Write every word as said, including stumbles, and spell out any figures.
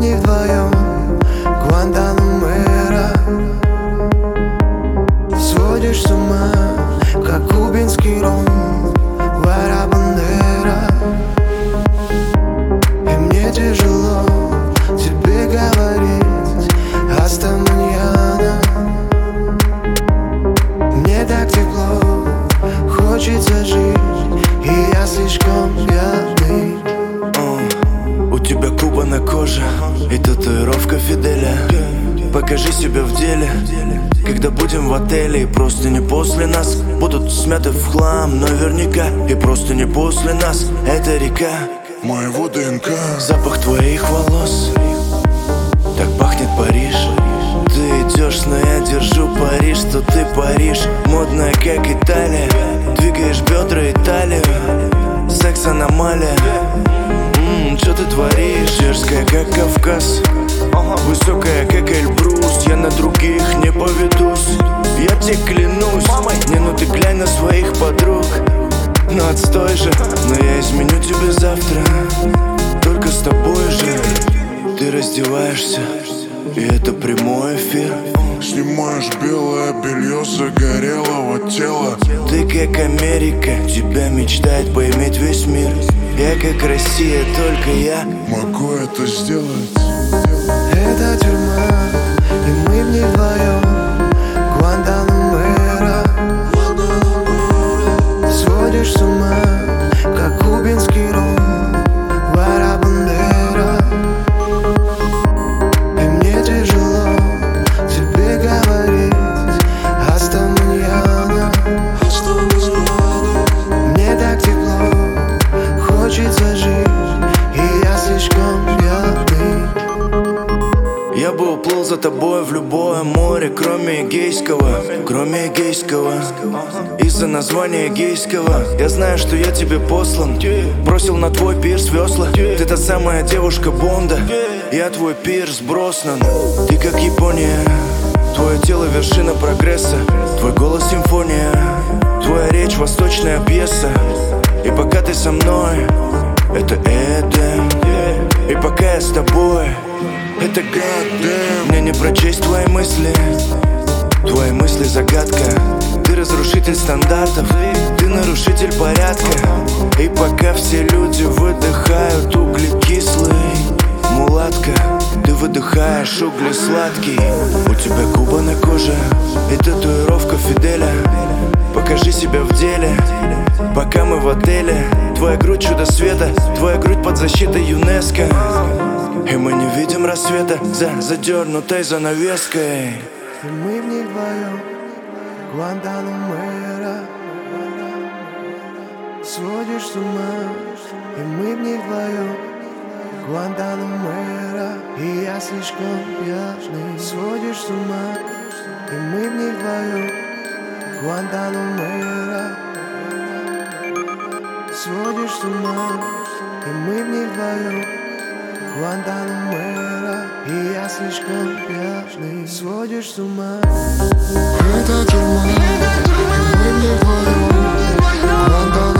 не вдвоем, Гуантанамера. Сводишь с ума, как кубинский ром, Вара Бандера. И мне тяжело тебе говорить «Аста маньяна». Мне так тепло, хочется жить, и я слишком пьяный. uh, У тебя Куба на коже и татуировка Фиделя. Покажи себя в деле, когда будем в отеле. И просто не после нас будут смяты в хлам наверняка. И просто не после нас эта река моего ДНК. Запах твоих волос, так пахнет Париж. Ты идешь, но я держу пари, что ты Париж. Модная, как Италия, двигаешь бедра и талию. Секс аномалия. Ммм, что ты творишь? Дерзкая, как Кавказ, высокая, как Эльбрус. Я на других не поведусь, я тебе клянусь. Не, ну ты глянь на своих подруг. Ну отстой же, но я изменю тебе завтра, только с тобой же. Ты раздеваешься, и это прямой эфир. Снимаешь белое белье загорелого тела. Ты как Америка, тебя мечтает поиметь весь мир. Я как Россия, только я могу это сделать. Это тюрьма, и мы в ней вдвоем, Гуантанамера. Сводишь с ума, как кубинский ром, Вара Бандера. И мне тяжело тебе говорить «Аста маньяна». Мне так тепло, хочется жить, и я слишком пьяный. Я бы уплыл за тобой в любое море, кроме Эгейского, кроме Эгейского. Из-за названия гейского я знаю, что я тебе послан. Бросил на твой пирс весла. Ты та самая девушка Бонда, я твой Пирс Броснан. Ты как Япония, твое тело вершина прогресса. Твой голос симфония, твоя речь восточная пьеса. И пока ты со мной, это Эдем. И пока я с тобой, это Goddamn. Мне не прочесть твои мысли, твои мысли загадка. Ты разрушитель стандартов, ты нарушитель порядка. И пока все люди выдыхают углекислый, мулатка, ты выдыхаешь угли сладкий. У тебя Куба на коже и татуировка Фиделя. Покажи себя в деле, пока мы в отеле. Твоя грудь чудо света, твоя грудь под защитой ЮНЕСКО. И мы не видим рассвета за задернутой занавеской. И мы в ней вдвоем, Гуантанамера. Сводишь с ума, и мы в ней вдвоем, Гуантанамера. И я слишком пьяный. Сводишь с ума, и мы в ней вдвоем, Гуантанамера. Сводишь с ума, и мы в ней вдвоем, Гуантанамера. И я слишком пьяный. Сводишь с ума. Это тюрьма, и мы не вдвоем, Гуантанамера.